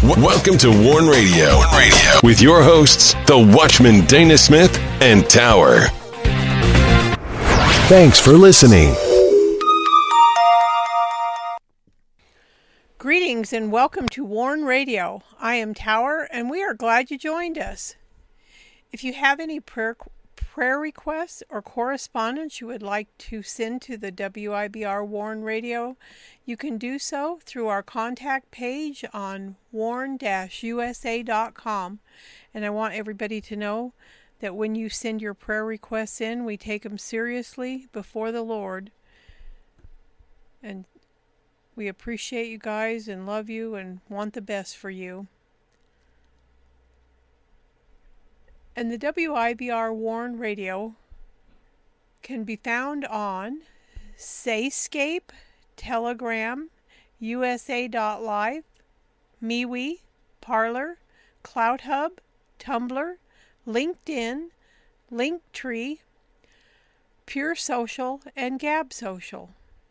Welcome to Warn Radio. With your hosts, the Watchman Dana Smith and Tower. Thanks for listening. Greetings and welcome to Warn Radio. I am Tower and we are glad you joined us. If you have any prayer requests or correspondence you would like to send to the WIBR Warn Radio, you can do so through our contact page on warn-usa.com. And I want everybody to know that when you send your prayer requests in, we take them seriously before the Lord. And we appreciate you guys and love you and want the best for you. And the WIBR Warn Radio can be found on Sayscape, Telegram, USA.live, MeWe, Parler, CloutHub, Tumblr, LinkedIn, Linktree, Pure Social, and Gab Social.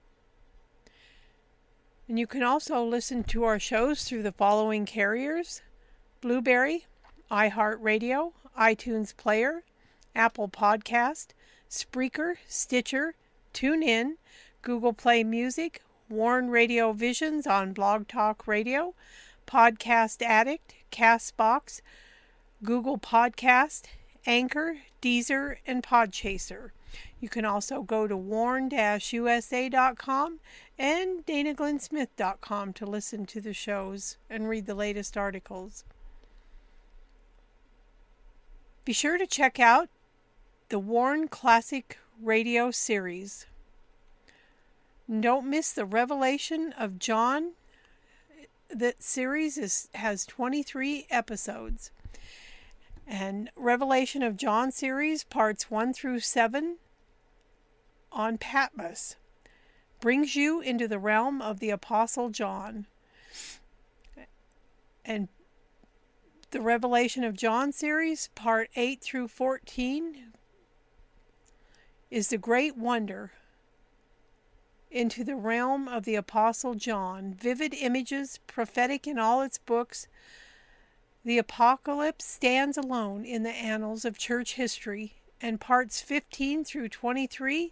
And you can also listen to our shows through the following carriers: Blueberry, iHeartRadio, iTunes Player, Apple Podcast, Spreaker, Stitcher, TuneIn, Google Play Music, Warn Radio Visions on Blog Talk Radio, Podcast Addict, Castbox, Google Podcast, Anchor, Deezer, and Podchaser. You can also go to warn-usa.com and danaglennsmith.com to listen to the shows and read the latest articles. Be sure to check out the Warn Classic Radio series. Don't miss the Revelation of John. That series has 23 episodes. And Revelation of John series, parts 1 through 7 on Patmos, brings you into the realm of the Apostle John. And the Revelation of John series, part 8 through 14, is the great wonder into the realm of the Apostle John. Vivid images, prophetic in all its books. The Apocalypse stands alone in the annals of church history. And parts 15 through 23,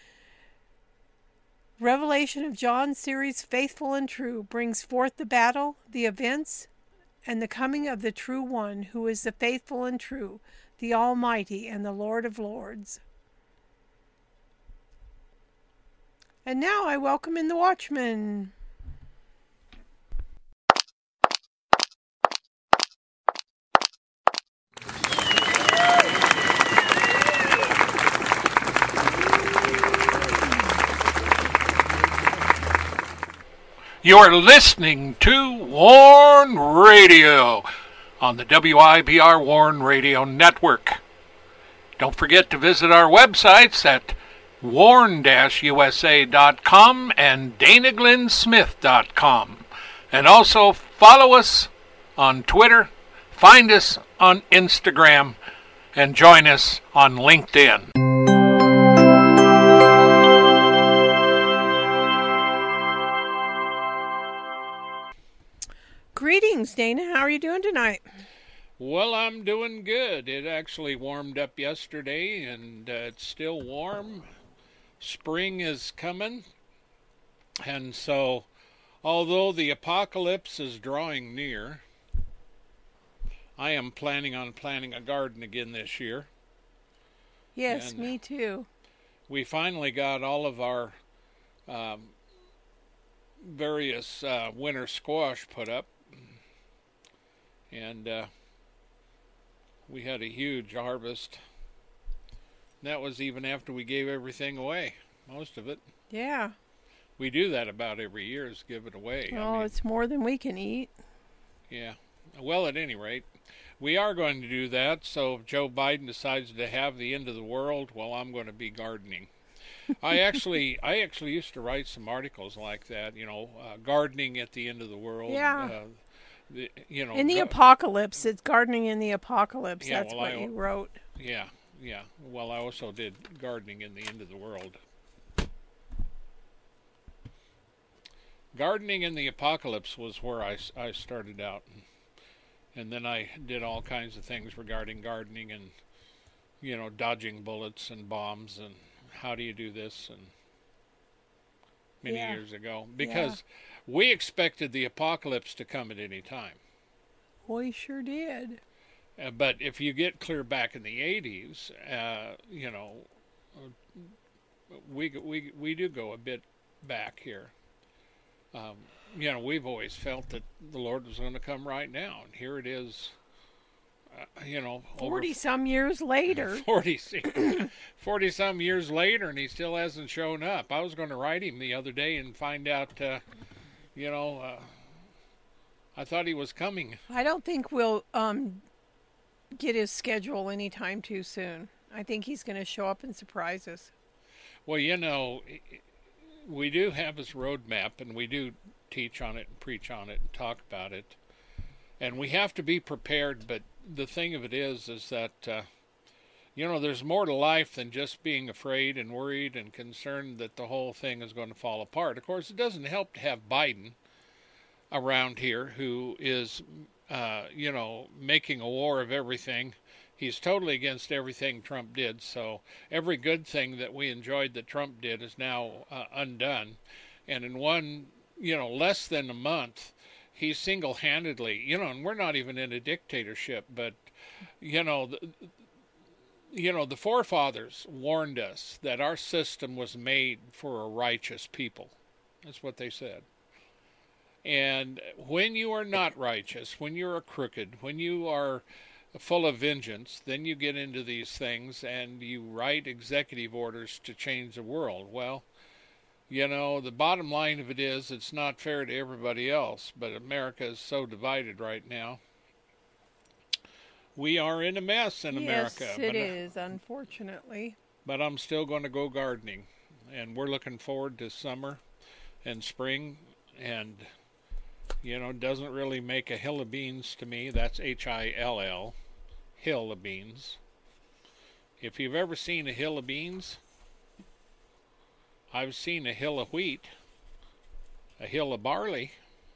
Revelation of John series, Faithful and True, brings forth the battle, the events, and the coming of the true one, who is the faithful and true, the Almighty and the Lord of Lords. And now I welcome in the Watchman. You're listening to Warn Radio on the WIBR Warn Radio Network. Don't forget to visit our websites at warn-usa.com and danaglennsmith.com. And also follow us on Twitter, find us on Instagram, and join us on LinkedIn. Greetings, Dana. How are you doing tonight? Well, I'm doing good. It actually warmed up yesterday, and it's still warm. Spring is coming, and so although the apocalypse is drawing near, I am planning on planting a garden again this year. Yes, and me too. We finally got all of our various winter squash put up, and we had a huge harvest. That was even after we gave everything away, most of it. Yeah. We do that about every year, is give it away. Well, it's more than we can eat. Yeah. Well, at any rate, we are going to do that. So if Joe Biden decides to have the end of the world, well, I'm going to be gardening. I actually used to write some articles like that, gardening at the end of the world. Yeah. In the apocalypse, it's gardening in the apocalypse. Yeah, That's what you wrote. Yeah. Well, I also did gardening in the end of the world. Gardening in the apocalypse was where I started out. And then I did all kinds of things regarding gardening and, dodging bullets and bombs and how do you do this and many years ago. Because we expected the apocalypse to come at any time. We sure did. But if you get clear back in the 80s, we do go a bit back here. We've always felt that the Lord was going to come right now, and here it is. 40-some years later. 40-some years later, and he still hasn't shown up. I was going to write him the other day and find out, I thought he was coming. I don't think we'll get his schedule anytime too soon. I think he's going to show up and surprise us. Well, we do have his roadmap, and we do teach on it and preach on it and talk about it. And we have to be prepared, but the thing of it is that, there's more to life than just being afraid and worried and concerned that the whole thing is going to fall apart. Of course, it doesn't help to have Biden around here who is, making a war of everything. He's totally against everything Trump did, so every good thing that we enjoyed that Trump did is now undone. And in less than a month, he single-handedly, and we're not even in a dictatorship, but, the forefathers warned us that our system was made for a righteous people. That's what they said. And when you are not righteous, when you're a crooked, when you are full of vengeance, then you get into these things and you write executive orders to change the world. Well, the bottom line of it is it's not fair to everybody else, but America is so divided right now. We are in a mess in America. Yes, it is, unfortunately. But I'm still going to go gardening, and we're looking forward to summer and spring, and, it doesn't really make a hill of beans to me. That's Hill, hill of beans. If you've ever seen a hill of beans, I've seen a hill of wheat, a hill of barley.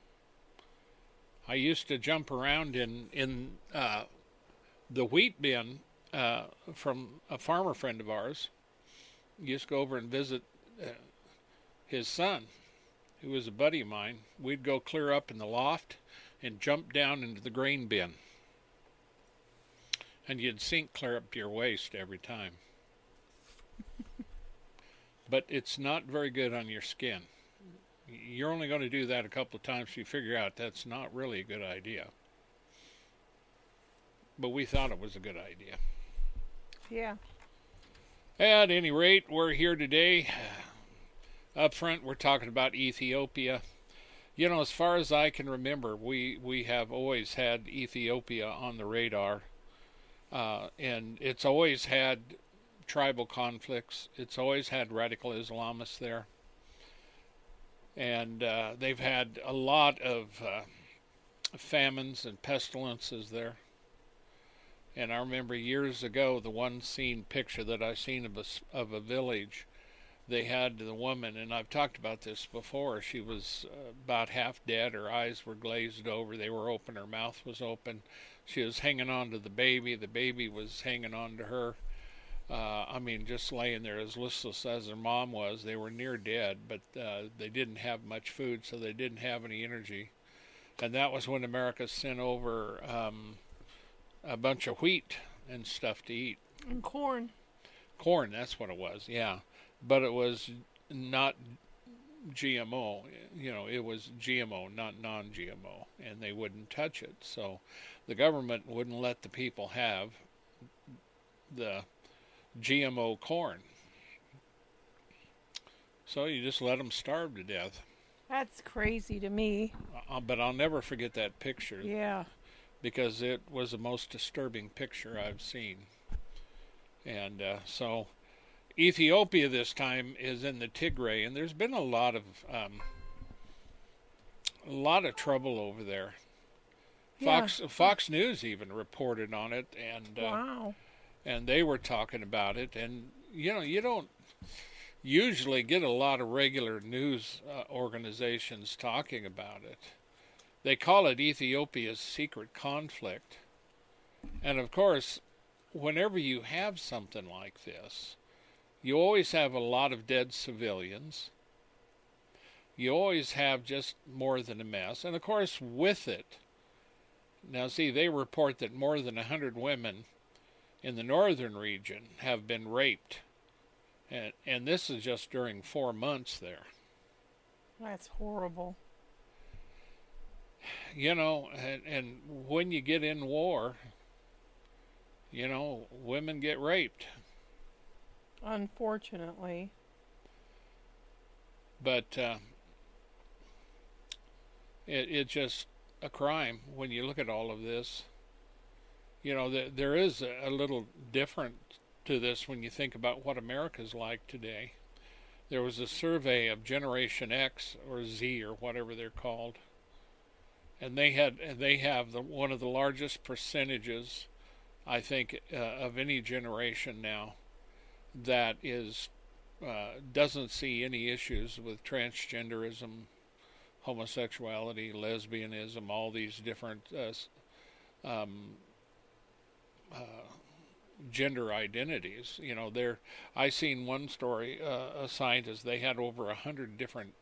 I used to jump around in the wheat bin from a farmer friend of ours. Used to go over and visit his son, who was a buddy of mine. We'd go clear up in the loft and jump down into the grain bin. And you'd sink clear up to your waist every time. But it's not very good on your skin. You're only going to do that a couple of times so you figure out that's not really a good idea. But we thought it was a good idea. Yeah. At any rate, we're here today. Up front, we're talking about Ethiopia. As far as I can remember, we have always had Ethiopia on the radar. And it's always had tribal conflicts. It's always had radical Islamists there. And they've had a lot of famines and pestilences there. And I remember years ago, the one picture that I seen of a village, they had the woman, and I've talked about this before, she was about half dead, her eyes were glazed over, they were open, her mouth was open, she was hanging on to the baby was hanging on to her. Just laying there as listless as her mom was. They were near dead, but they didn't have much food, so they didn't have any energy. And that was when America sent over a bunch of wheat and stuff to eat. And corn. Corn, that's what it was, yeah. But it was not GMO. It was GMO, not non-GMO, and they wouldn't touch it. So the government wouldn't let the people have the GMO corn. So you just let them starve to death. That's crazy to me. But I'll never forget that picture. Yeah. Because it was the most disturbing picture I've seen. And so Ethiopia this time is in the Tigray, and there's been a lot of trouble over there. Yeah. Fox News even reported on it, and wow. And they were talking about it, and you don't. usually get a lot of regular news organizations talking about it. They call it Ethiopia's secret conflict. And of course, whenever you have something like this, you always have a lot of dead civilians. You always have just more than a mess. And of course, with it, now see, they report that more than 100 women in the northern region have been raped. And this is just during 4 months there. That's horrible. You know, and when you get in war, you know, women get raped. Unfortunately. But it's just a crime when you look at all of this. You know, there is a little different to this when you think about what America's like today. There was a survey of Generation X or Z or whatever they're called, and they have one of the largest percentages, I think, of any generation now that is doesn't see any issues with transgenderism, homosexuality, lesbianism, all these different gender identities. You know, I seen one story, a scientist, they had over 100 different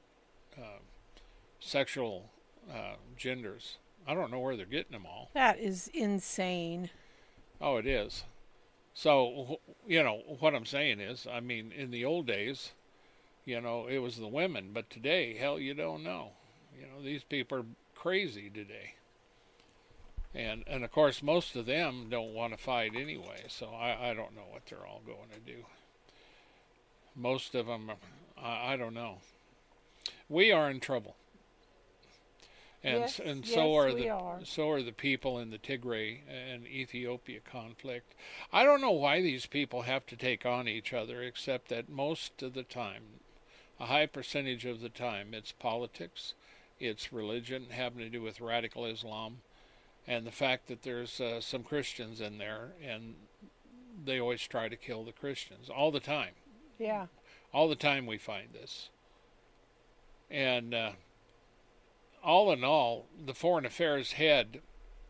sexual genders. I don't know where they're getting them all. That is insane. Oh, it is. So, you know, what I'm saying is, I mean, in the old days, you know, it was the women, but today, hell, you don't know. You know, these people are crazy today. And of course, most of them don't want to fight anyway, so I don't know what they're all going to do. Most of them, I don't know. We are in trouble. And yes, and yes, so are the people in the Tigray and Ethiopia conflict. I don't know why these people have to take on each other, except that most of the time, a high percentage of the time, it's politics, it's religion having to do with radical Islam, and the fact that there's some Christians in there, and they always try to kill the Christians all the time. Yeah. All the time we find this. And all in all, the foreign affairs head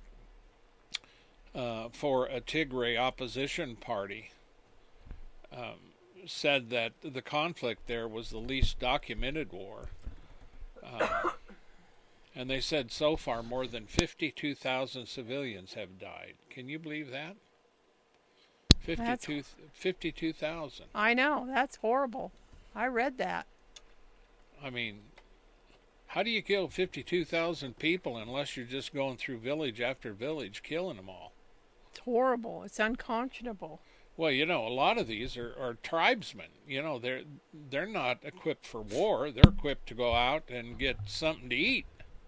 for a Tigray opposition party said that the conflict there was the least documented war. And they said so far more than 52,000 civilians have died. Can you believe that? 52,000. I know. That's horrible. I read that. I mean, how do you kill 52,000 people unless you're just going through village after village killing them all? It's horrible. It's unconscionable. Well, you know, a lot of these are tribesmen. You know, they're not equipped for war. They're equipped to go out and get something to eat.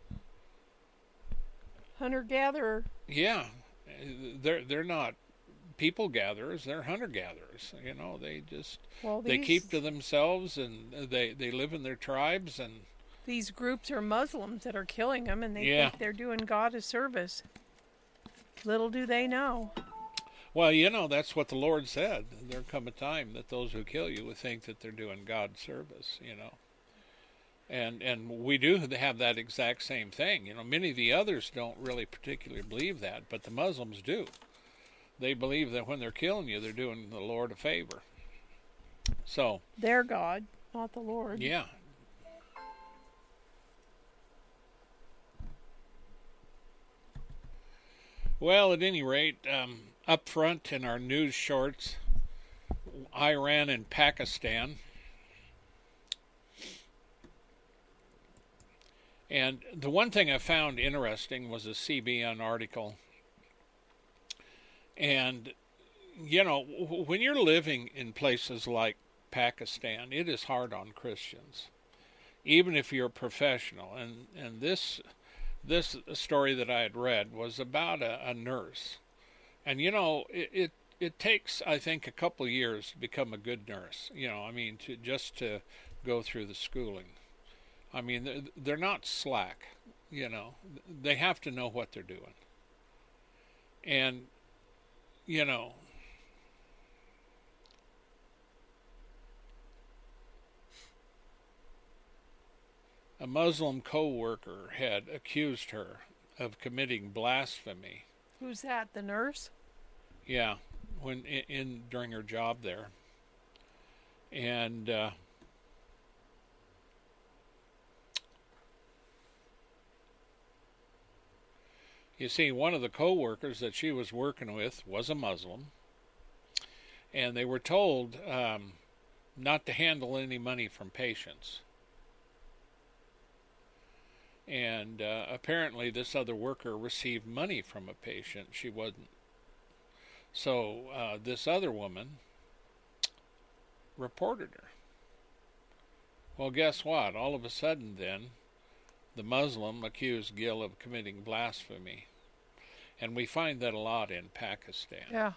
Hunter-gatherer. Yeah, they're not people gatherers. They're hunter gatherers. You know, they keep to themselves, and they live in their tribes. And these groups are Muslims that are killing them, and they think they're doing God a service. Little do they know. Well, you know, that's what the Lord said. There'll come a time that those who kill you will think that they're doing God's service, you know. And we do have that exact same thing. You know, many of the others don't really particularly believe that, but the Muslims do. They believe that when they're killing you, they're doing the Lord a favor. So their God, not the Lord. Yeah. Well, at any rate, up front in our news shorts, Iran and Pakistan. And the one thing I found interesting was a CBN article. And, you know, when you're living in places like Pakistan, it is hard on Christians, even if you're a professional. And this story that I had read was about a nurse. And, you know, it takes, I think, a couple of years to become a good nurse. You know, I mean, to go through the schooling. I mean, they're not slack, you know. They have to know what they're doing. And, you know, a Muslim co-worker had accused her of committing blasphemy. Who's that? The nurse? Yeah, when during her job there, and you see, one of the co-workers that she was working with was a Muslim, and they were told not to handle any money from patients. And apparently this other worker received money from a patient. She wasn't. So this other woman reported her. Well, guess what? All of a sudden then, the Muslim accused Gill of committing blasphemy. And we find that a lot in Pakistan. Yeah.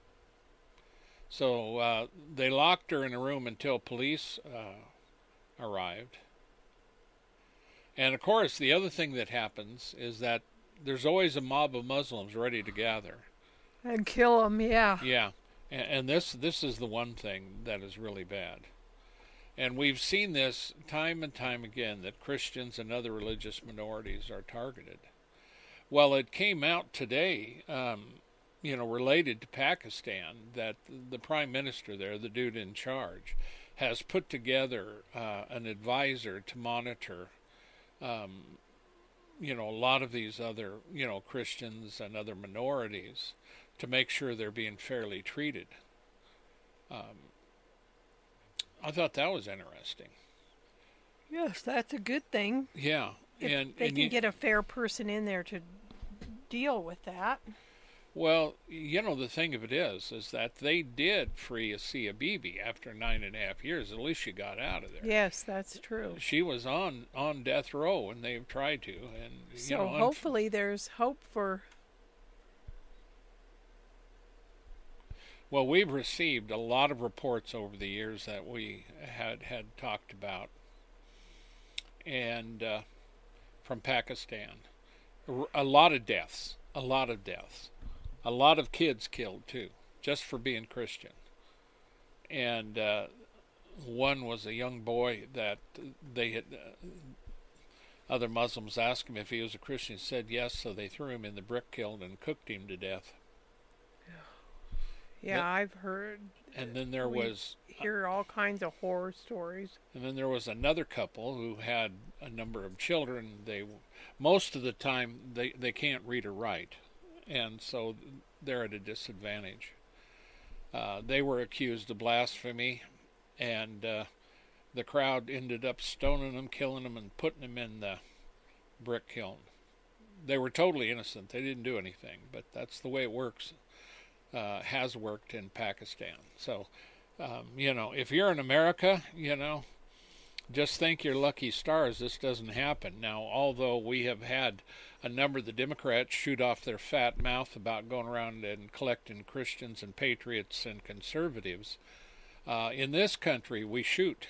So they locked her in a room until police arrived. And of course, the other thing that happens is that there's always a mob of Muslims ready to gather. And kill them, yeah. Yeah. And this is the one thing that is really bad. And we've seen this time and time again, that Christians and other religious minorities are targeted. Well, it came out today, related to Pakistan, that the prime minister there, the dude in charge, has put together an advisor to monitor, a lot of these other, Christians and other minorities, to make sure they're being fairly treated. I thought that was interesting. Yes, that's a good thing. Yeah. If they can get a fair person in there to deal with that. Well, the thing of it is that they did free Asia Bibi after 9.5 years. At least she got out of there. Yes, that's true. She was on death row, and they've tried to. And so hopefully there's hope for... Well, we've received a lot of reports over the years that we had talked about, and from Pakistan. A lot of deaths. A lot of kids killed, too, just for being Christian. And one was a young boy that they had... other Muslims asked him if he was a Christian. He said yes, so they threw him in the brick kiln and cooked him to death. Yeah, I've heard. And then there hear all kinds of horror stories. And then there was another couple who had a number of children. Most of the time they can't read or write, and so they're at a disadvantage. They were accused of blasphemy, and the crowd ended up stoning them, killing them, and putting them in the brick kiln. They were totally innocent. They didn't do anything, but that's the way it works. Has worked in Pakistan. So, if you're in America, just think your lucky stars this doesn't happen. Now, although we have had a number of the Democrats shoot off their fat mouth about going around and collecting Christians and patriots and conservatives, in this country we shoot.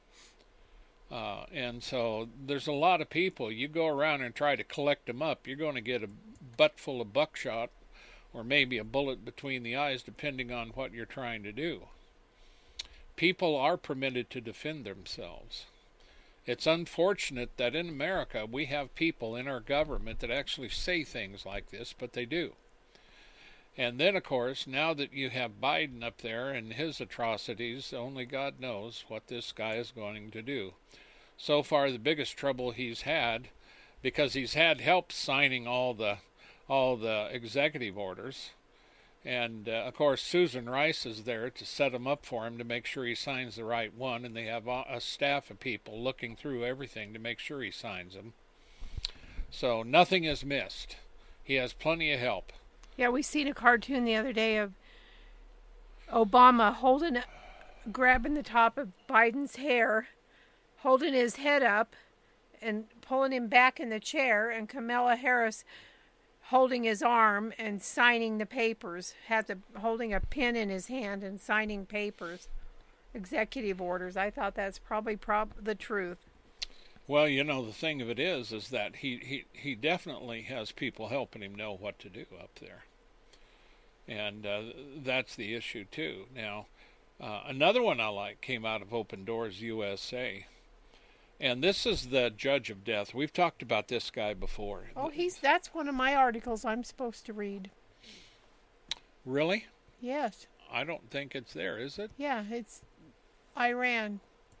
And so there's a lot of people. You go around and try to collect them up, you're going to get a butt full of buckshot, or maybe a bullet between the eyes, depending on what you're trying to do. People are permitted to defend themselves. It's unfortunate that in America we have people in our government that actually say things like this, but they do. And then, of course, now that you have Biden up there and his atrocities, only God knows what this guy is going to do. So far, the biggest trouble he's had, because he's had help signing all the executive orders, and of course Susan Rice is there to set them up for him to make sure he signs the right one, and they have a staff of people looking through everything to make sure he signs them. So nothing is missed. He has plenty of help. Yeah, we seen a cartoon the other day of Obama grabbing the top of Biden's hair, holding his head up and pulling him back in the chair, and Kamala Harris holding his arm and signing the papers, holding a pen in his hand and signing papers, executive orders. I thought that's probably the truth. Well, the thing of it is that he definitely has people helping him know what to do up there. And that's the issue, too. Now, another one I like came out of Open Doors USA. And this is the judge of death. We've talked about this guy before. Oh, that's one of my articles I'm supposed to read. Really? Yes. I don't think it's there, is it? Yeah, it's Iran.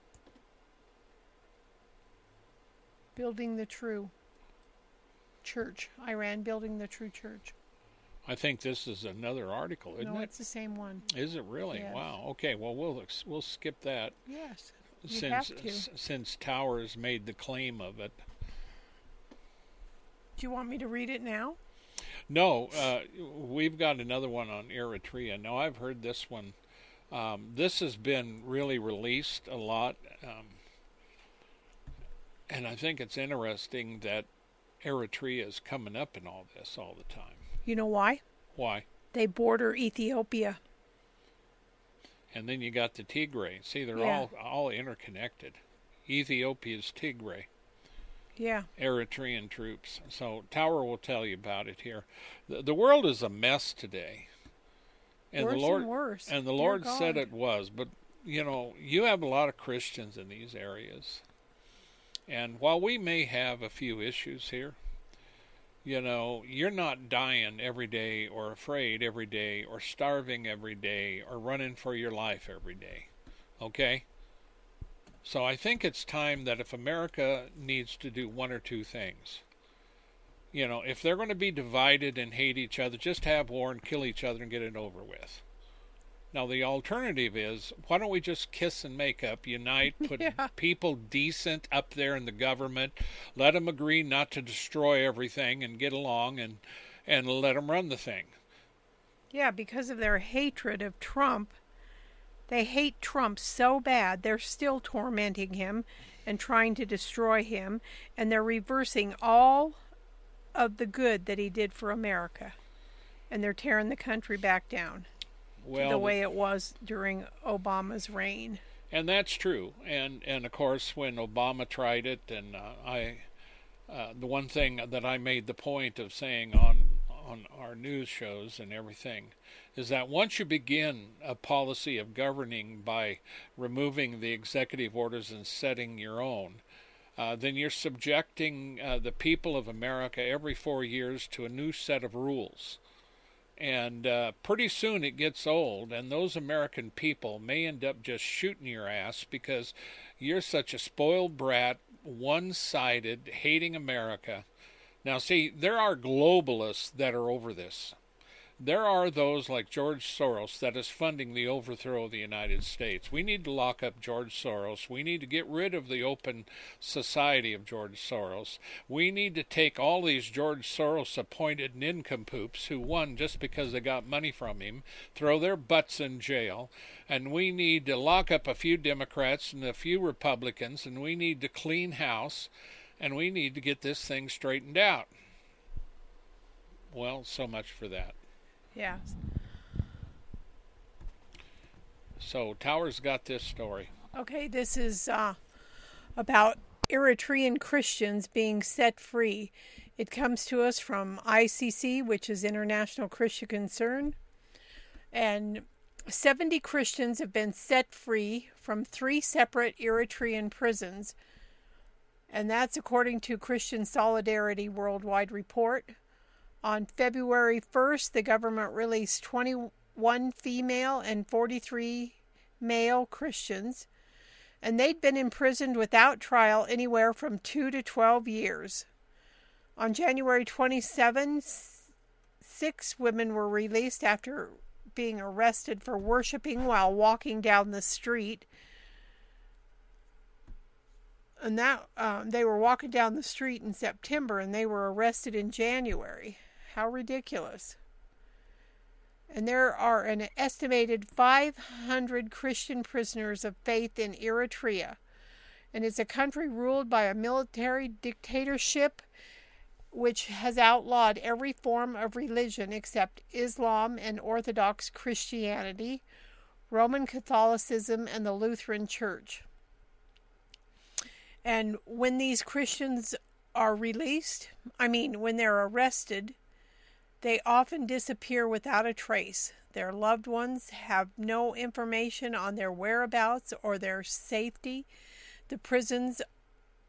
Building the true church. Iran building the true church. I think this is another article, isn't it? No, it's the same one. Is it really? Yes. Wow. Okay, well, we'll skip that. Yes. You have to. Since Towers made the claim of it. Do you want me to read it now? No, we've got another one on Eritrea. Now, I've heard this one. This has been really released a lot. And I think it's interesting that Eritrea is coming up in all this all the time. You know why? Why? They border Ethiopia. And then you got the Tigray. See, they're all interconnected. Ethiopia's Tigray. Yeah. Eritrean troops. So Tower will tell you about it here. The world is a mess today. And worse the Lord, and worse. And the Lord said it was. But, you have a lot of Christians in these areas. And while we may have a few issues here, you're not dying every day or afraid every day or starving every day or running for your life every day. Okay? So I think it's time that if America needs to do one or two things, if they're going to be divided and hate each other, just have war and kill each other and get it over with. Now, the alternative is, why don't we just kiss and make up, unite, put people decent up there in the government, let them agree not to destroy everything and get along and let them run the thing. Yeah, because of their hatred of Trump. They hate Trump so bad, they're still tormenting him and trying to destroy him, and they're reversing all of the good that he did for America. And they're tearing the country back down. The way it was during Obama's reign. And that's true. And of course, when Obama tried it, and the one thing that I made the point of saying on our news shows and everything is that once you begin a policy of governing by removing the executive orders and setting your own, then you're subjecting the people of America every 4 years to a new set of rules. And pretty soon it gets old, and those American people may end up just shooting your ass because you're such a spoiled brat, one-sided, hating America. Now, see, there are globalists that are over this. There are those like George Soros that is funding the overthrow of the United States. We need to lock up George Soros. We need to get rid of the open society of George Soros. We need to take all these George Soros appointed nincompoops who won just because they got money from him, throw their butts in jail, and we need to lock up a few Democrats and a few Republicans, and we need to clean house, and we need to get this thing straightened out. Well, so much for that. Yeah. So Towers got this story. Okay, this is about Eritrean Christians being set free. It comes to us from ICC, which is International Christian Concern. And 70 Christians have been set free from 3 separate Eritrean prisons. And that's according to Christian Solidarity Worldwide Report. On February 1st, the government released 21 female and 43 male Christians, and they'd been imprisoned without trial anywhere from 2 to 12 years. On January 27, 6 women were released after being arrested for worshiping while walking down the street. And that they were walking down the street in September, and they were arrested in January. How ridiculous. And there are an estimated 500 Christian prisoners of faith in Eritrea. And it's a country ruled by a military dictatorship which has outlawed every form of religion except Islam and Orthodox Christianity, Roman Catholicism, and the Lutheran Church. And when these Christians are released, when they're arrested, they often disappear without a trace. Their loved ones have no information on their whereabouts or their safety. The prisons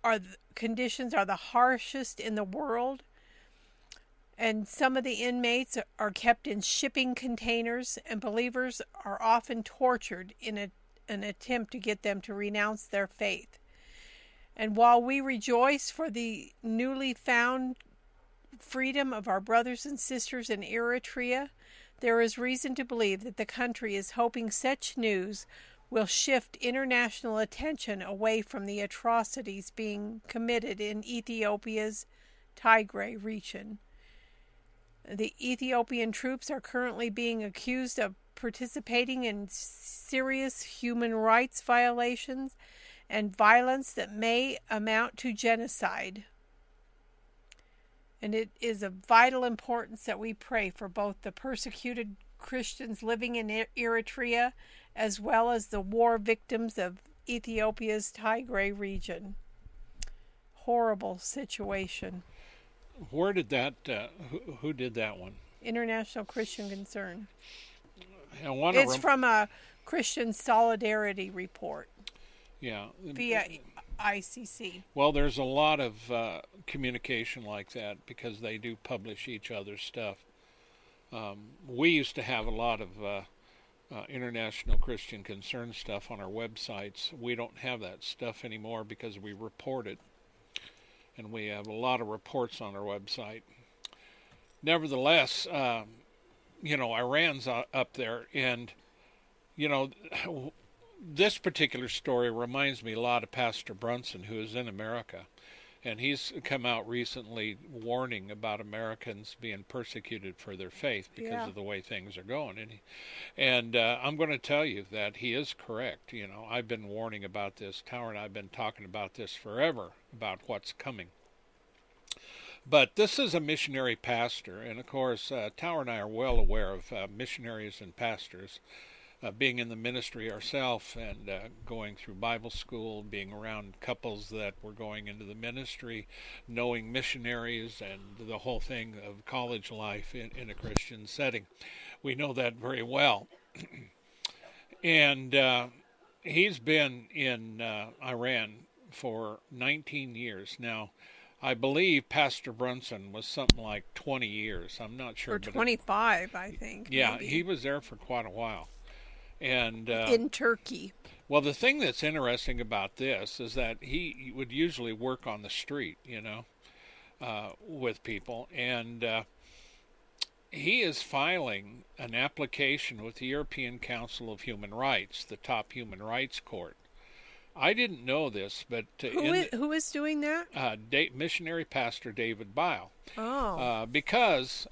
conditions are the harshest in the world. And some of the inmates are kept in shipping containers, and believers are often tortured in an attempt to get them to renounce their faith. And while we rejoice for the newly found freedom of our brothers and sisters in Eritrea, there is reason to believe that the country is hoping such news will shift international attention away from the atrocities being committed in Ethiopia's Tigray region. The Ethiopian troops are currently being accused of participating in serious human rights violations and violence that may amount to genocide. And it is of vital importance that we pray for both the persecuted Christians living in Eritrea as well as the war victims of Ethiopia's Tigray region. Horrible situation. Where did that, who did that one? International Christian Concern. It's from a Christian Solidarity report. Yeah. Via ICC. Well, there's a lot of communication like that because they do publish each other's stuff. We used to have a lot of International Christian Concern stuff on our websites. We don't have that stuff anymore because we report it. And we have a lot of reports on our website. Nevertheless, Iran's up there, and, this particular story reminds me a lot of Pastor Brunson, who is in America. And he's come out recently warning about Americans being persecuted for their faith because of the way things are going. And I'm going to tell you that he is correct. I've been warning about this. Tower and I have been talking about this forever, about what's coming. But this is a missionary pastor. And, of course, Tower and I are well aware of missionaries and pastors. Being in the ministry ourselves and going through Bible school, being around couples that were going into the ministry, knowing missionaries and the whole thing of college life in a Christian setting. We know that very well. And he's been in Iran for 19 years. Now, I believe Pastor Brunson was something like 20 years. I'm not sure. Or 25, I think. Yeah, maybe. He was there for quite a while. And in Turkey. Well, the thing that's interesting about this is that he would usually work on the street, with people. And he is filing an application with the European Council of Human Rights, the top human rights court. I didn't know this, but... Who is doing that? Missionary pastor David Bile. Oh. Because...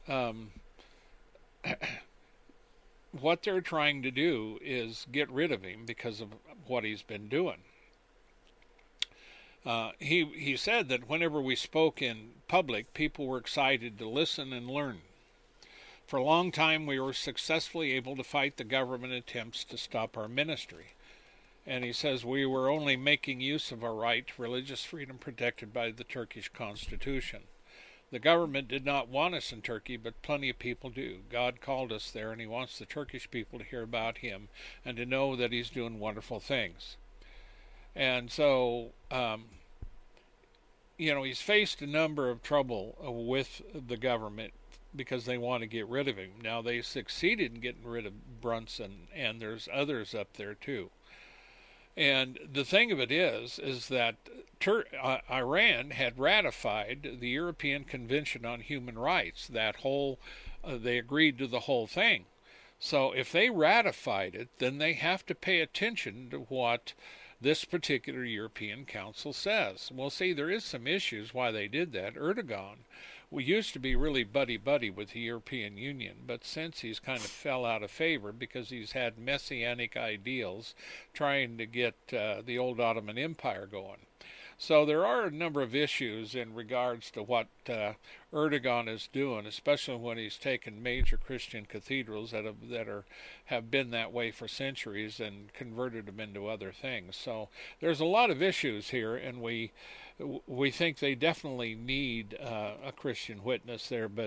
what they're trying to do is get rid of him because of what he's been doing. He said that whenever we spoke in public, people were excited to listen and learn. For a long time, we were successfully able to fight the government attempts to stop our ministry. And he says we were only making use of our right to religious freedom protected by the Turkish constitution. The government did not want us in Turkey, but plenty of people do. God called us there, and he wants the Turkish people to hear about him and to know that he's doing wonderful things. And so, he's faced a number of trouble with the government because they want to get rid of him. Now, they succeeded in getting rid of Brunson, and there's others up there too. And the thing of it is that Iran had ratified the European Convention on Human Rights. They agreed to the whole thing. So if they ratified it, then they have to pay attention to what this particular European Council says. Well, see, there is some issues why they did that. Erdogan, we used to be really buddy-buddy with the European Union, but since he's kind of fell out of favor because he's had messianic ideals trying to get the old Ottoman Empire going. So there are a number of issues in regards to what Erdogan is doing, especially when he's taken major Christian cathedrals that have been that way for centuries and converted them into other things. So there's a lot of issues here, and we think they definitely need a Christian witness there. But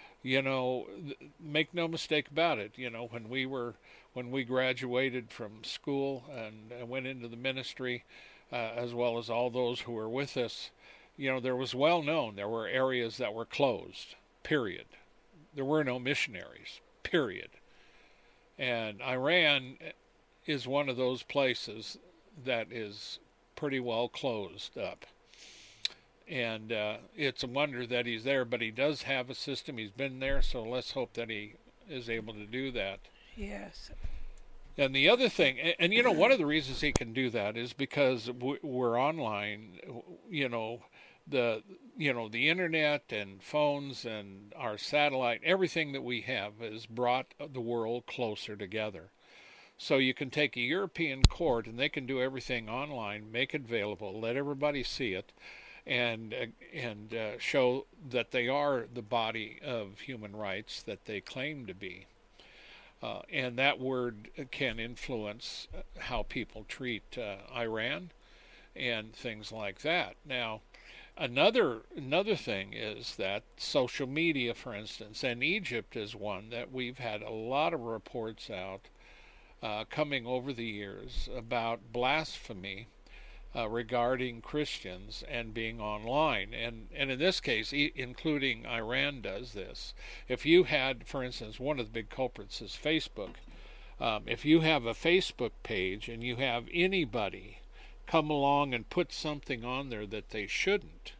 make no mistake about it. When we graduated from school and went into the ministry, as well as all those who were with us, there was well known there were areas that were closed, period. There were no missionaries, period. And Iran is one of those places that is pretty well closed up. And it's a wonder that he's there, but he does have a system. He's been there, so let's hope that he is able to do that. Yes. And the other thing, and one of the reasons he can do that is because we're online. The internet and phones and our satellite, everything that we have has brought the world closer together. So you can take a European court and they can do everything online, make it available, let everybody see it, and show that they are the body of human rights that they claim to be. And that word can influence how people treat Iran and things like that. Now, another thing is that social media, for instance, and Egypt is one that we've had a lot of reports out coming over the years about blasphemy regarding Christians and being online. And in this case, including Iran does this. If you had, for instance, one of the big culprits is Facebook. If you have a Facebook page and you have anybody come along and put something on there that they shouldn't,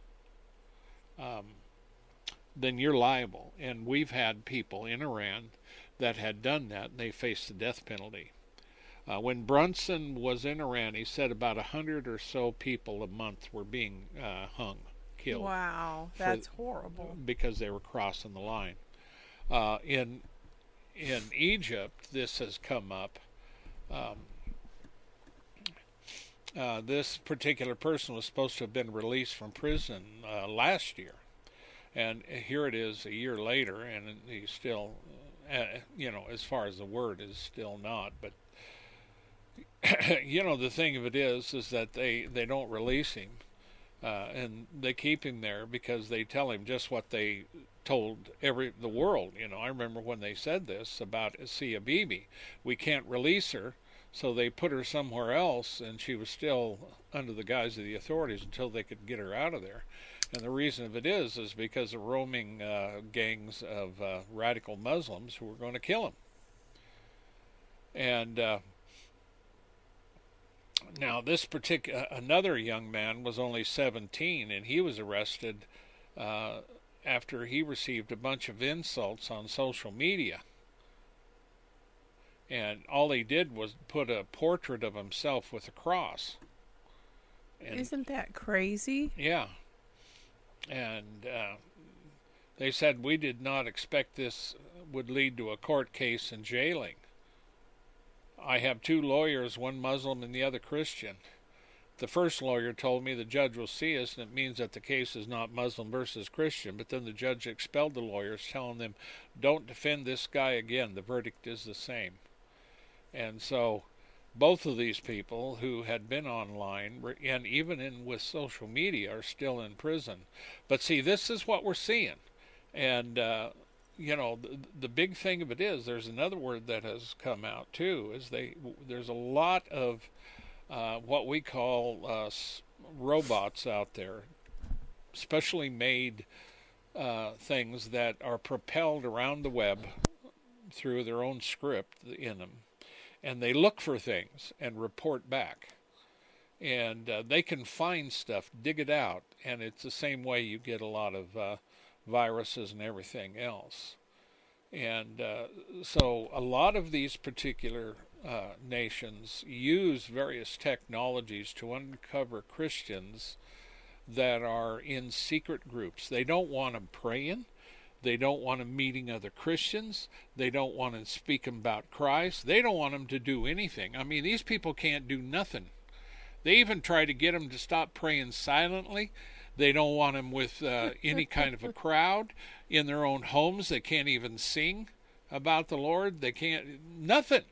then you're liable. And we've had people in Iran that had done that, and they faced the death penalty. When Brunson was in Iran, he said about 100 or so people a month were being killed. Wow, that's horrible. Because they were crossing the line. In Egypt, this has come up. This particular person was supposed to have been released from prison last year. And here it is a year later, and he's still, as far as the word is still not. But, the thing of it is that they don't release him. And they keep him there because they tell him just what they told the world. I remember when they said this about Asia Bibi. We can't release her, so they put her somewhere else, and she was still under the guise of the authorities until they could get her out of there. And the reason of it is because of roaming gangs of radical Muslims who were going to kill him. And now this another young man was only 17, and he was arrested after he received a bunch of insults on social media. And all he did was put a portrait of himself with a cross. And, isn't that crazy? Yeah. And they said, we did not expect this would lead to a court case and jailing. I have two lawyers, one Muslim and the other Christian. The first lawyer told me the judge will see us, and it means that the case is not Muslim versus Christian. But then the judge expelled the lawyers, telling them, don't defend this guy again. The verdict is the same. And so both of these people who had been online and even with social media are still in prison. But see, this is what we're seeing. And, the big thing of it is there's another word that has come out too, is there's a lot of what we call robots out there, specially made things that are propelled around the web through their own script in them. And they look for things and report back. And they can find stuff, dig it out, and it's the same way you get a lot of viruses and everything else. And so a lot of these particular nations use various technologies to uncover Christians that are in secret groups. They don't want them praying. They don't want them meeting other Christians. They don't want them speaking about Christ. They don't want them to do anything. I mean, these people can't do nothing. They even try to get them to stop praying silently. They don't want them with any kind of a crowd in their own homes. They can't even sing about the Lord. They can't, nothing.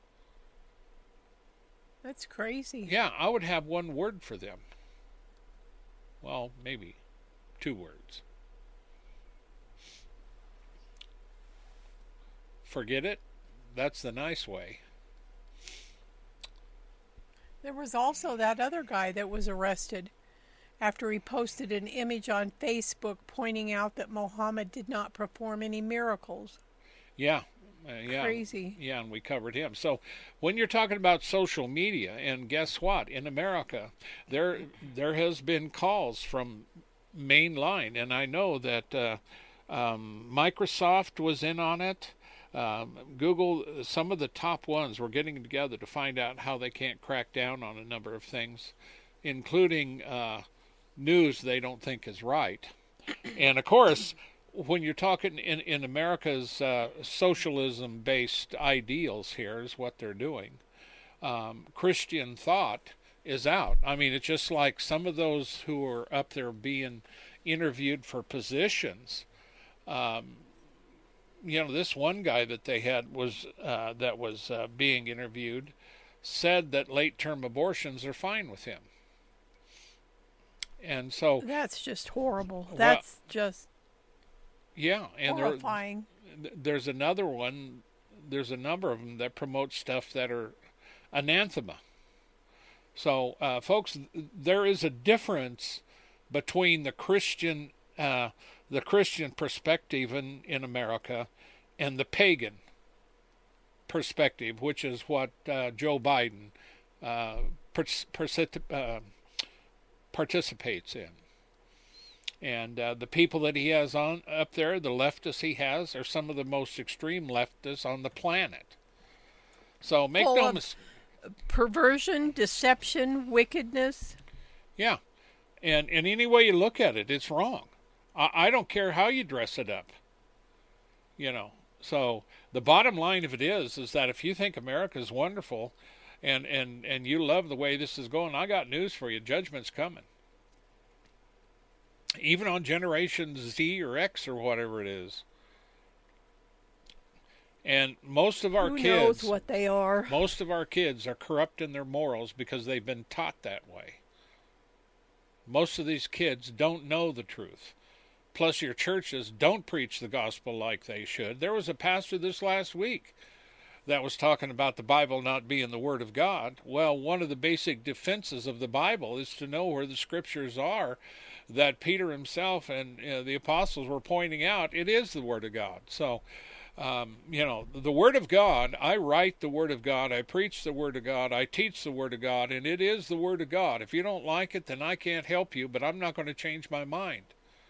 That's crazy. Yeah, I would have one word for them. Well, maybe 2 words. Forget it. That's the nice way. There was also that other guy that was arrested after he posted an image on Facebook pointing out that Muhammad did not perform any miracles. Yeah. Crazy. Yeah, and we covered him. So when you're talking about social media, and guess what? In America, there has been calls from mainline, and I know that Microsoft was in on it. Google, some of the top ones were getting together to find out how they can't crack down on a number of things, including news they don't think is right. And of course, when you're talking in America's socialism-based ideals, here is what they're doing. Christian thought is out. I mean, it's just like some of those who are up there being interviewed for positions. This one guy that they had was being interviewed said that late-term abortions are fine with him. And so that's just horrible. That's just and horrifying. There's another one. There's a number of them that promote stuff that are anathema. So, folks, there is a difference between the Christian perspective in America and the pagan perspective, which is what Joe Biden participates in. And the people that he has on up there, the leftists he has, are some of the most extreme leftists on the planet. So make no mistake. Perversion, deception, wickedness. Yeah. And any way you look at it, it's wrong. I don't care how you dress it up. So the bottom line of it is that if you think America is wonderful and you love the way this is going, I got news for you. Judgment's coming. Even on Generation Z or X or whatever it is. And most of our Who kids, knows what they are? Most of our kids are corrupt in their morals because they've been taught that way. Most of these kids don't know the truth. Plus, your churches don't preach the gospel like they should. There was a pastor this last week that was talking about the Bible not being the Word of God. Well, one of the basic defenses of the Bible is to know where the Scriptures are that Peter himself and the apostles were pointing out. It is the Word of God. So, the Word of God, I write the Word of God, I preach the Word of God, I teach the Word of God, and it is the Word of God. If you don't like it, then I can't help you, but I'm not going to change my mind.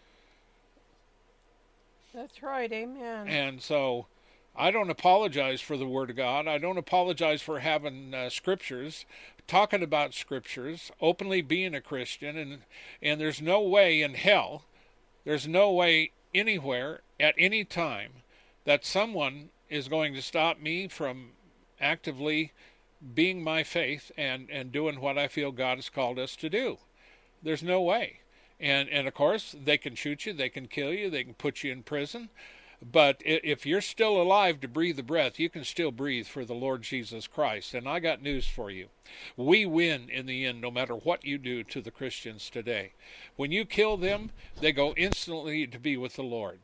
That's right, amen. And so I don't apologize for the Word of God. I don't apologize for having Scriptures, talking about Scriptures, openly being a Christian, and there's no way in hell, there's no way anywhere at any time that someone is going to stop me from actively being my faith and doing what I feel God has called us to do. There's no way. And of course, they can shoot you, they can kill you, they can put you in prison. But if you're still alive to breathe the breath, you can still breathe for the Lord Jesus Christ. And I got news for you. We win in the end, no matter what you do to the Christians today. When you kill them, they go instantly to be with the Lord.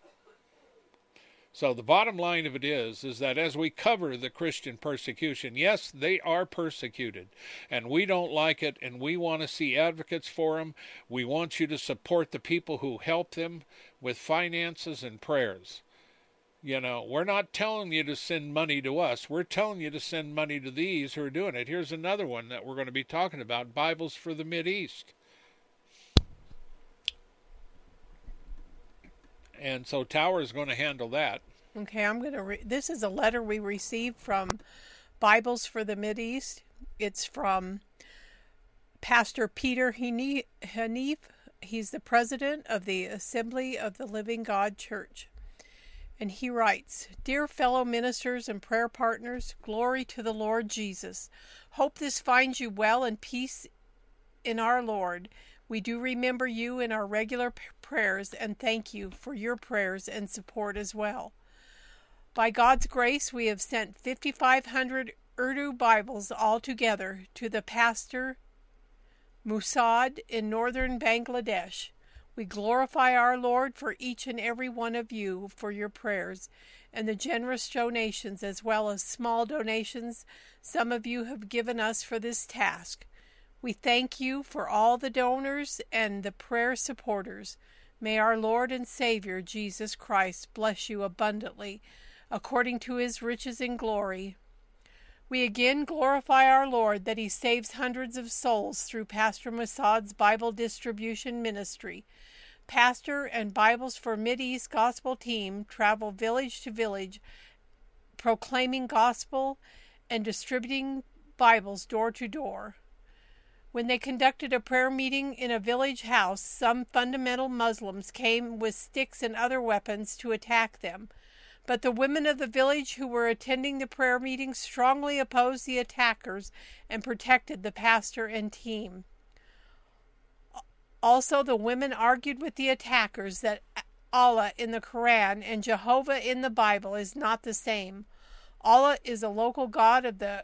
So the bottom line of it is that as we cover the Christian persecution, yes, they are persecuted, and we don't like it, and we want to see advocates for them. We want you to support the people who help them with finances and prayers. We're not telling you to send money to us. We're telling you to send money to these who are doing it. Here's another one that we're going to be talking about, Bibles for the Mideast. And so Tower is going to handle that. Okay, I'm going to this is a letter we received from Bibles for the Mideast. It's from Pastor Peter Hanif. He's the president of the Assembly of the Living God Church. And he writes, "Dear fellow ministers and prayer partners, glory to the Lord Jesus. Hope this finds you well and peace in our Lord. We do remember you in our regular prayers and thank you for your prayers and support as well. By God's grace, we have sent 5,500 Urdu Bibles altogether to the Pastor Musad in northern Bangladesh. We glorify our Lord for each and every one of you for your prayers and the generous donations as well as small donations some of you have given us for this task. We thank you for all the donors and the prayer supporters. May our Lord and Savior Jesus Christ bless you abundantly according to his riches in glory. We again glorify our Lord that he saves hundreds of souls through Pastor Massad's Bible distribution ministry. Pastor and Bibles for Mideast Gospel team travel village to village, proclaiming gospel and distributing Bibles door to door. When they conducted a prayer meeting in a village house, some fundamental Muslims came with sticks and other weapons to attack them. But the women of the village who were attending the prayer meeting strongly opposed the attackers and protected the pastor and team. Also, the women argued with the attackers that Allah in the Quran and Jehovah in the Bible is not the same. Allah is a local god of the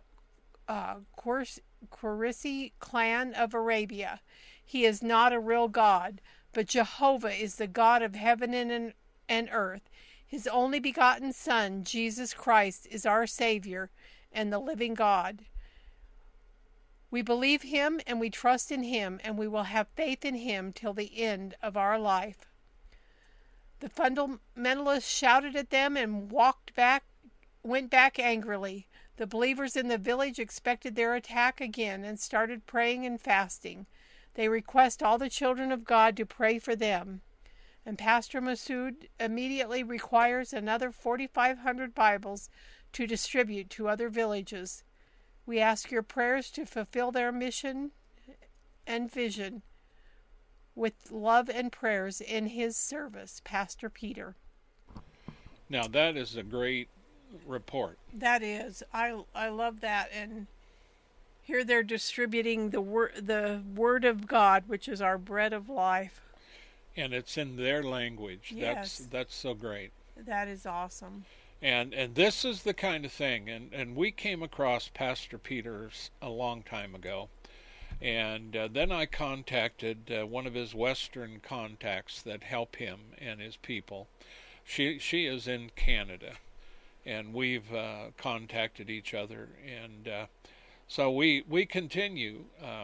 Qurayshi clan of Arabia. He is not a real God, but Jehovah is the God of heaven and earth. His only begotten Son, Jesus Christ, is our Savior and the living God. We believe him and we trust in him, and we will have faith in him till the end of our life. The fundamentalists shouted at them and went back angrily. The believers in the village expected their attack again and started praying and fasting. They request all the children of God to pray for them. And Pastor Masood immediately requires another 4,500 Bibles to distribute to other villages. We ask your prayers to fulfill their mission and vision with love and prayers in his service, Pastor Peter. Now that is a great report. That is. I love that. And here they're distributing the word of God, which is our bread of life. And it's in their language. Yes. That's so great. That is awesome. And this is the kind of thing, and we came across Pastor Peters a long time ago, and then I contacted one of his Western contacts that help him and his people. She is in Canada, and we've contacted each other, and so we continue.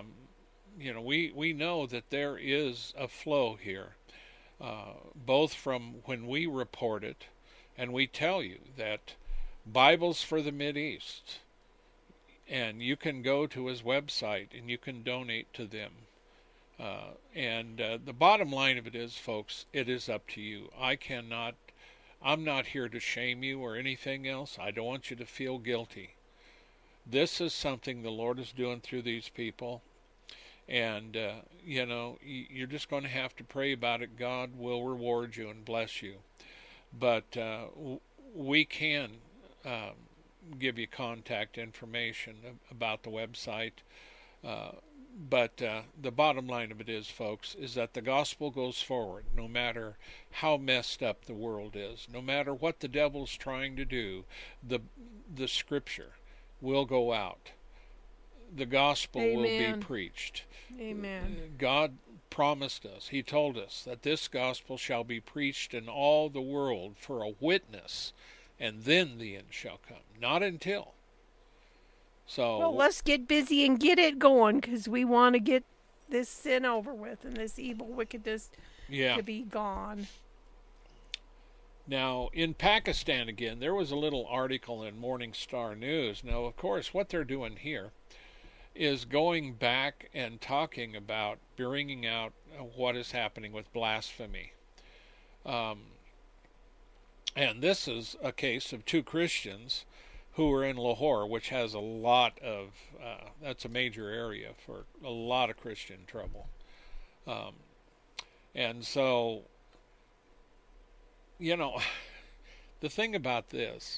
We know that there is a flow here, both from when we report it. And we tell you that Bibles for the Mideast, and you can go to his website and you can donate to them. The bottom line of it is, folks, it is up to you. I'm not here to shame you or anything else. I don't want you to feel guilty. This is something the Lord is doing through these people. And, you're just going to have to pray about it. God will reward you and bless you. But we can give you contact information about the website. But the bottom line of it is, folks, is that the gospel goes forward no matter how messed up the world is. No matter what the devil's trying to do, the scripture will go out. The gospel Amen. will be preached. Amen. God promised us, he told us that this gospel shall be preached in all the world for a witness, and then the end shall come. Not until. So well, let's get busy and get it going, because we want to get this sin over with and this evil wickedness to be gone. Now, in Pakistan again, there was a little article in Morning Star News. Now, of course, what they're doing here is going back and talking about bringing out what is happening with blasphemy. And this is a case of two Christians who were in Lahore, which has a lot of, that's a major area for a lot of Christian trouble. And so, the thing about this,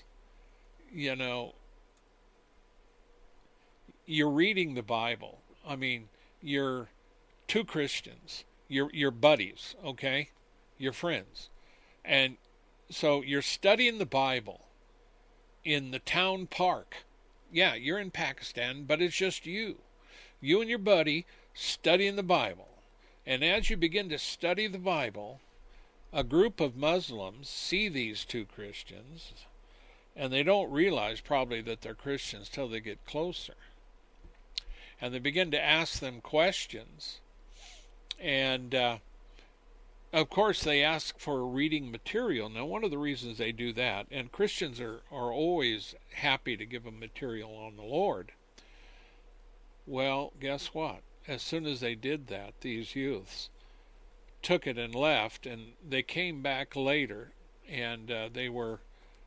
you're reading the Bible. I mean, you're two Christians. You're buddies, okay? You're friends. And so you're studying the Bible in the town park. Yeah, you're in Pakistan, but it's just you. You and your buddy studying the Bible. And as you begin to study the Bible, a group of Muslims see these two Christians, and they don't realize probably that they're Christians till they get closer. And they begin to ask them questions. And, of course, they ask for reading material. Now, one of the reasons they do that, and Christians are always happy to give them material on the Lord. Well, guess what? As soon as they did that, these youths took it and left, and they came back later, and they were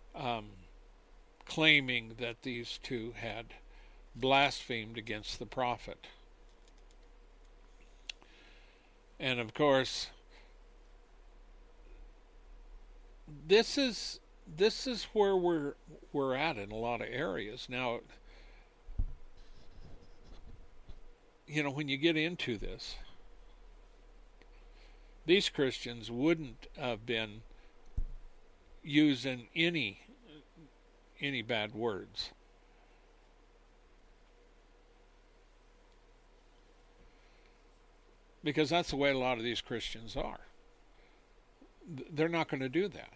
claiming that these two had blasphemed against the prophet. And of course, this is where we're at in a lot of areas now. You know, when you get into this, these Christians wouldn't have been using any bad words. Because that's the way a lot of these Christians are. They're not going to do that.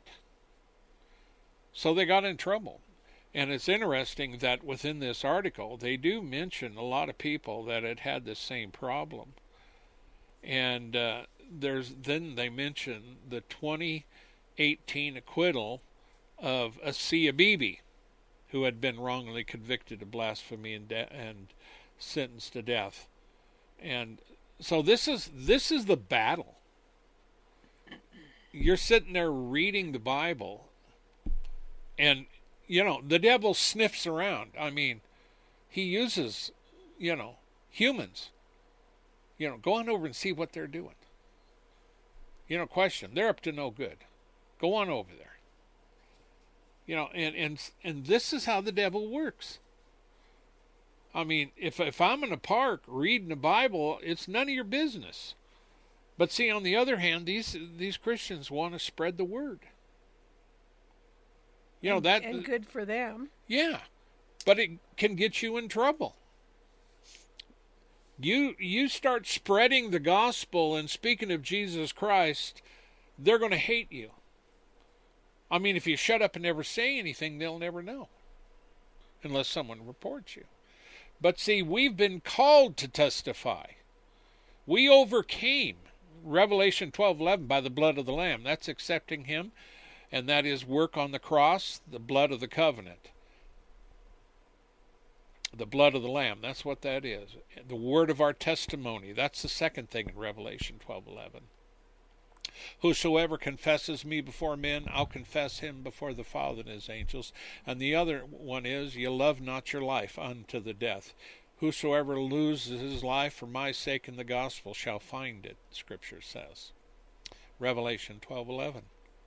So they got in trouble. And it's interesting that within this article, they do mention a lot of people that had the same problem. And then they mention the 2018 acquittal of Asia Bibi, who had been wrongly convicted of blasphemy and sentenced to death. And so this is the battle. You're sitting there reading the Bible, and you know, the devil sniffs around. I mean, he uses, humans. Go on over and see what they're doing. Question. They're up to no good. Go on over there. And this is how the devil works. I mean, if I'm in a park reading the Bible, it's none of your business. But see, on the other hand, these Christians want to spread the word. And good for them. Yeah, but it can get you in trouble. You start spreading the gospel and speaking of Jesus Christ, they're going to hate you. I mean, if you shut up and never say anything, they'll never know, unless someone reports you. But see, we've been called to testify. We overcame, Revelation 12:11, by the blood of the Lamb. That's accepting Him. And that is work on the cross, the blood of the covenant. The blood of the Lamb, that's what that is. The word of our testimony, that's the second thing in Revelation 12:11. Whosoever confesses me before men, I'll confess him before the Father and his angels. And the other one is, you love not your life unto the death. Whosoever loses his life for my sake in the gospel shall find it, Scripture says. Revelation 12:11.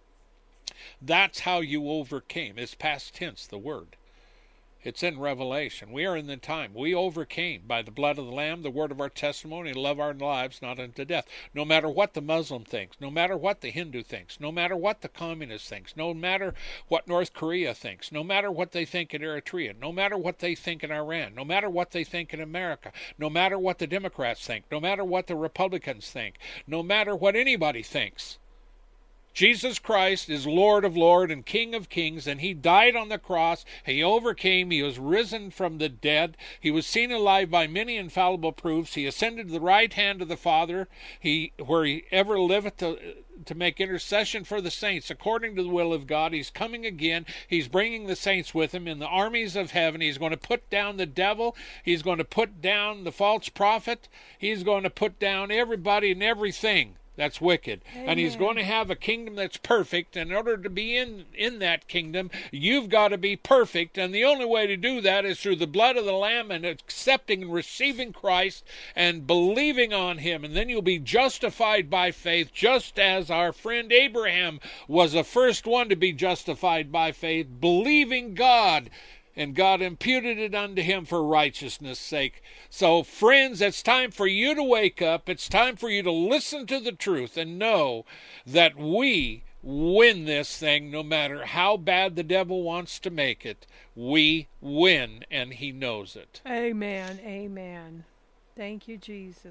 That's how you overcame. It's past tense, the word. It's in Revelation. We are in the time. We overcame by the blood of the Lamb, the word of our testimony, and love our lives not unto death. No matter what the Muslim thinks, no matter what the Hindu thinks, no matter what the communist thinks, no matter what North Korea thinks, no matter what they think in Eritrea, no matter what they think in Iran, no matter what they think in America, no matter what the Democrats think, no matter what the Republicans think, no matter what anybody thinks, Jesus Christ is Lord of Lords and King of Kings, and He died on the cross. He overcame. He was risen from the dead. He was seen alive by many infallible proofs. He ascended to the right hand of the Father, where He ever liveth to make intercession for the saints according to the will of God. He's coming again. He's bringing the saints with Him in the armies of heaven. He's going to put down the devil. He's going to put down the false prophet. He's going to put down everybody and everything that's wicked. Amen. And He's going to have a kingdom that's perfect. In order to be in that kingdom, you've got to be perfect. And the only way to do that is through the blood of the Lamb and accepting and receiving Christ and believing on Him. And then you'll be justified by faith, just as our friend Abraham was the first one to be justified by faith, believing God. And God imputed it unto him for righteousness' sake. So, friends, it's time for you to wake up. It's time for you to listen to the truth and know that we win this thing no matter how bad the devil wants to make it. We win, and he knows it. Amen. Amen. Thank you, Jesus.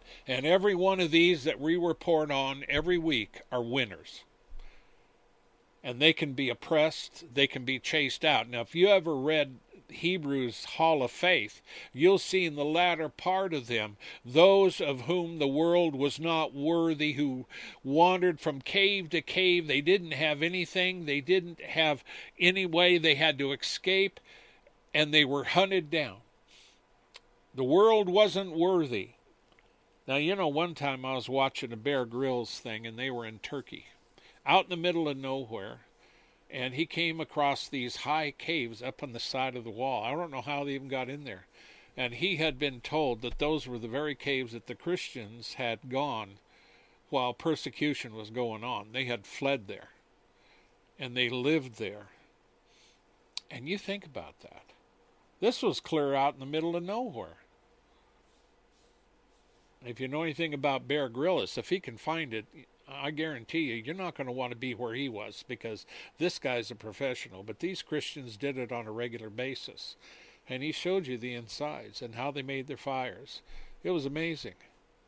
And every one of these that we report on every week are winners. And they can be oppressed, they can be chased out. Now, if you ever read Hebrews' Hall of Faith, you'll see in the latter part of them those of whom the world was not worthy, who wandered from cave to cave. They didn't have anything, they didn't have any way, they had to escape, and they were hunted down. The world wasn't worthy. Now, you know, one time I was watching a Bear Grylls thing, and they were in Turkey, out in the middle of nowhere, and he came across these high caves up on the side of the wall. I don't know how they even got in there. And he had been told that those were the very caves that the Christians had gone while persecution was going on. They had fled there, and they lived there. And you think about that. This was clear out in the middle of nowhere. If you know anything about Bear Grylls, if he can find it, I guarantee you, you're not going to want to be where he was, because this guy's a professional. But these Christians did it on a regular basis. And he showed you the insides and how they made their fires. It was amazing.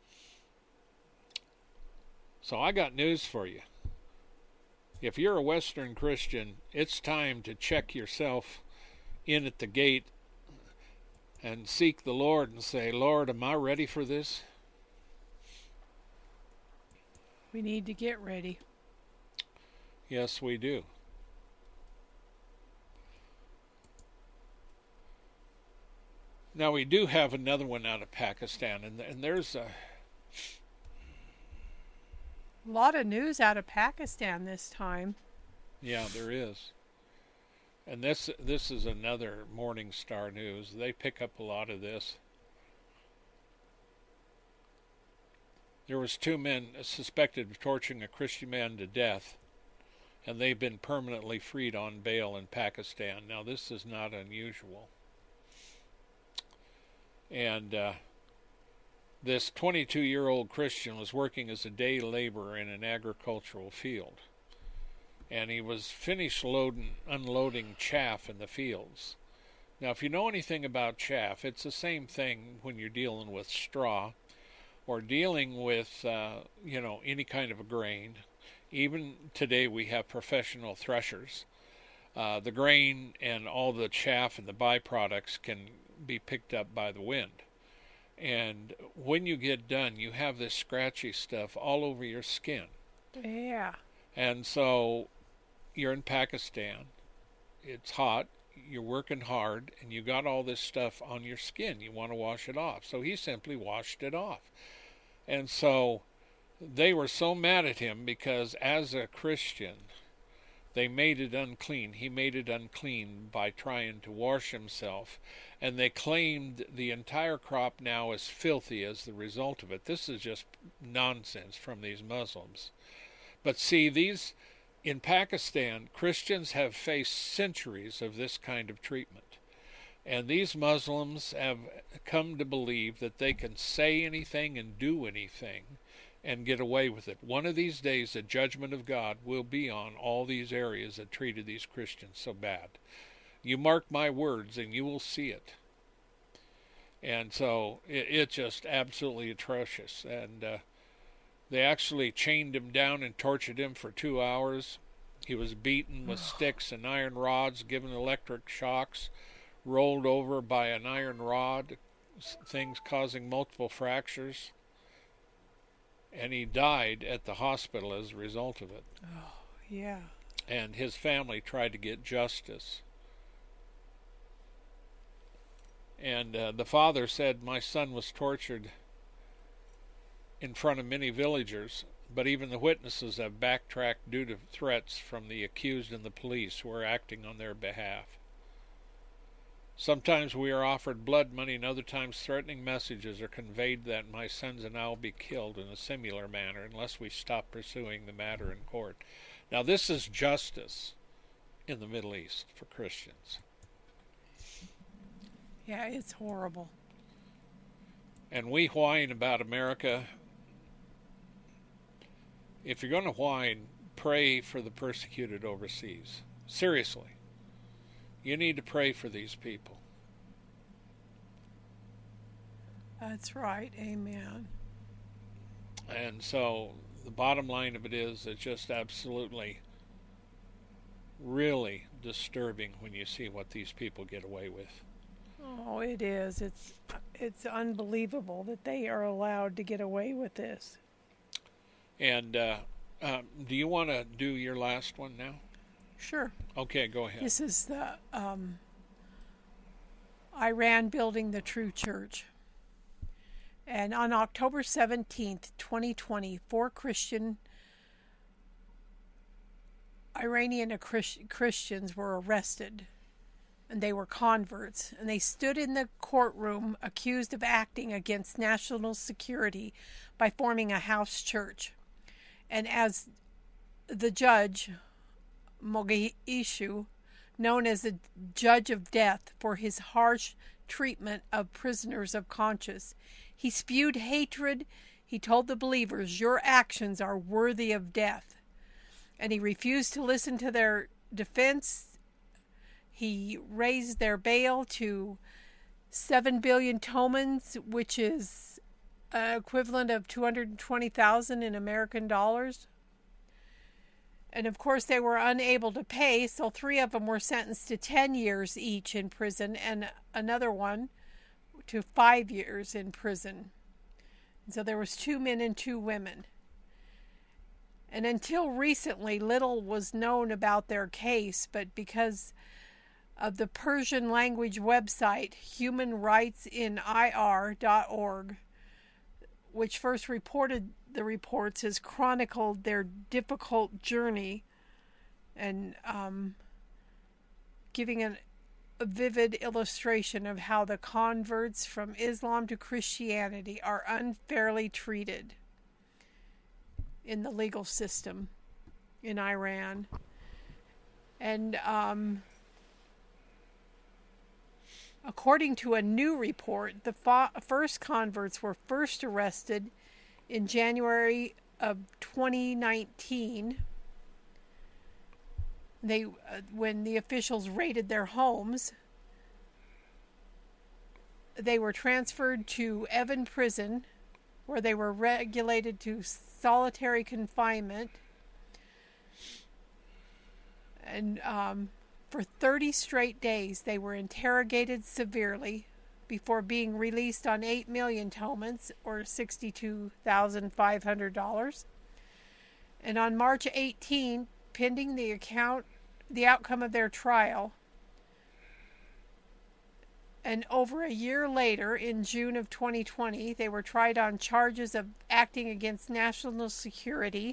So I got news for you. If you're a Western Christian, it's time to check yourself in at the gate and seek the Lord and say, Lord, am I ready for this? We need to get ready. Yes, we do. Now, we do have another one out of Pakistan, and there's a lot of news out of Pakistan this time. Yeah, there is. And this is another Morning Star News. They pick up a lot of this. There was 2 men suspected of torturing a Christian man to death, and they've been permanently freed on bail in Pakistan. Now, this is not unusual. And this 22-year-old Christian was working as a day laborer in an agricultural field. And he was finished unloading chaff in the fields. Now, if you know anything about chaff, it's the same thing when you're dealing with straw, or dealing with, any kind of a grain. Even today we have professional threshers. The grain and all the chaff and the byproducts can be picked up by the wind. And when you get done, you have this scratchy stuff all over your skin. Yeah. And so you're in Pakistan. It's hot. You're working hard, and you got all this stuff on your skin. You want to wash it off. So he simply washed it off. And so they were so mad at him because as a Christian, they made it unclean. He made it unclean by trying to wash himself. And they claimed the entire crop now is filthy as the result of it. This is just nonsense from these Muslims. But see, in Pakistan, Christians have faced centuries of this kind of treatment. And these Muslims have come to believe that they can say anything and do anything and get away with it. One of these days, the judgment of God will be on all these areas that treated these Christians so bad. You mark my words and you will see it. And so it's just absolutely atrocious. And they actually chained him down and tortured him for 2 hours. He was beaten with sticks and iron rods, given electric shocks, rolled over by an iron rod, things causing multiple fractures. And he died at the hospital as a result of it. Oh, yeah. And his family tried to get justice. And the father said, my son was tortured in front of many villagers, but even the witnesses have backtracked due to threats from the accused and the police who are acting on their behalf. Sometimes we are offered blood money, and other times threatening messages are conveyed that my sons and I will be killed in a similar manner unless we stop pursuing the matter in court. Now, this is justice in the Middle East for Christians. Yeah, it's horrible. And we whine about America. If you're going to whine, pray for the persecuted overseas. Seriously. You need to pray for these people. That's right. Amen. And so the bottom line of it is, it's just absolutely, really disturbing when you see what these people get away with. Oh, it is. It's unbelievable that they are allowed to get away with this. And do you want to do your last one now? Sure. Okay, go ahead. This is the Iran building the true church. And on October 17th, 2020, 4 Iranian Christians were arrested. And they were converts. And they stood in the courtroom accused of acting against national security by forming a house church. And as the judge, Mogadishu, known as the Judge of Death for his harsh treatment of prisoners of conscience, he spewed hatred. He told the believers, "Your actions are worthy of death." And he refused to listen to their defense. He raised their bail to 7 billion tomans, which is equivalent of 220,000 in American dollars. And of course they were unable to pay, so 3 of them were sentenced to 10 years each in prison, and another one to 5 years in prison. And so there was 2 men and 2 women. And until recently, little was known about their case, but because of the Persian language website humanrightsinir.org, which first reported the reports, has chronicled their difficult journey and giving a vivid illustration of how the converts from Islam to Christianity are unfairly treated in the legal system in Iran. And according to a new report, the first converts were first arrested in January of 2019. When the officials raided their homes, they were transferred to Evin Prison, where they were regulated to solitary confinement. And for 30 straight days, they were interrogated severely before being released on 8 million tomans, or $62,500. And on March 18, pending the outcome of their trial, and over a year later, in June of 2020, they were tried on charges of acting against national security.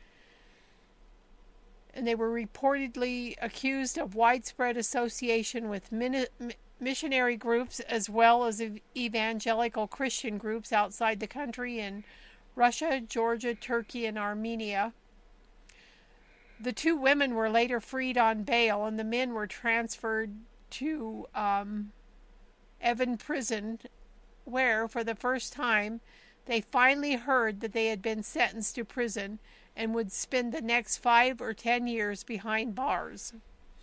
And they were reportedly accused of widespread association with missionary groups as well as evangelical Christian groups outside the country in Russia, Georgia, Turkey, and Armenia. The 2 women were later freed on bail, and the men were transferred to Evin Prison, where, for the first time, they finally heard that they had been sentenced to prison and would spend the next 5 or 10 years behind bars.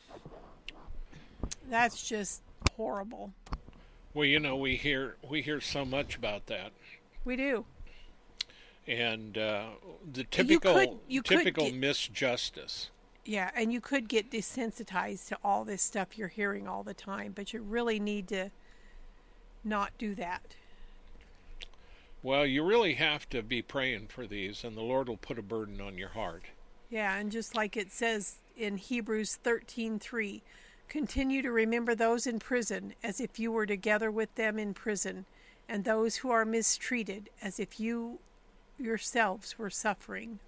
That's just horrible. Well, you know, we hear so much about that. We do. And the typical misjustice. Yeah, and you could get desensitized to all this stuff you're hearing all the time, but you really need to not do that. Well, you really have to be praying for these, and the Lord will put a burden on your heart. Yeah, and just like it says in Hebrews 13:3, continue to remember those in prison as if you were together with them in prison, and those who are mistreated as if you yourselves were suffering.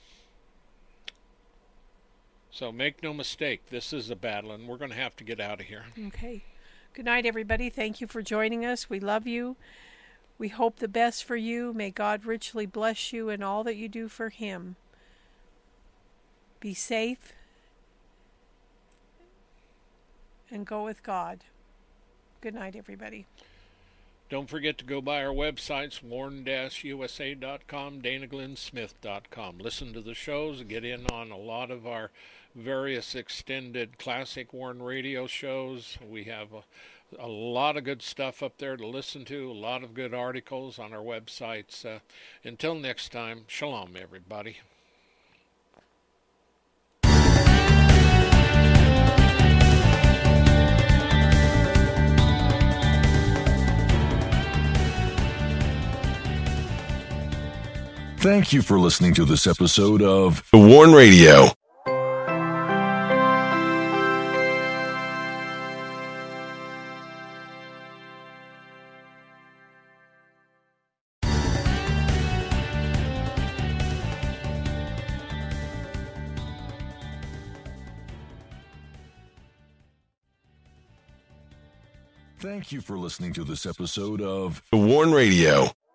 So make no mistake, this is a battle, and we're going to have to get out of here. Okay. Good night, everybody. Thank you for joining us. We love you. We hope the best for you. May God richly bless you in all that you do for Him. Be safe and go with God. Good night, everybody. Don't forget to go by our websites, warn-usa.com, danaglennsmith.com. Listen to the shows, get in on a lot of our various extended classic Warn radio shows. We have A lot of good stuff up there to listen to, a lot of good articles on our websites. Until next time, shalom, everybody. Thank you for listening to this episode of The Warn Radio. Thank you for listening to this episode of The Warn Radio.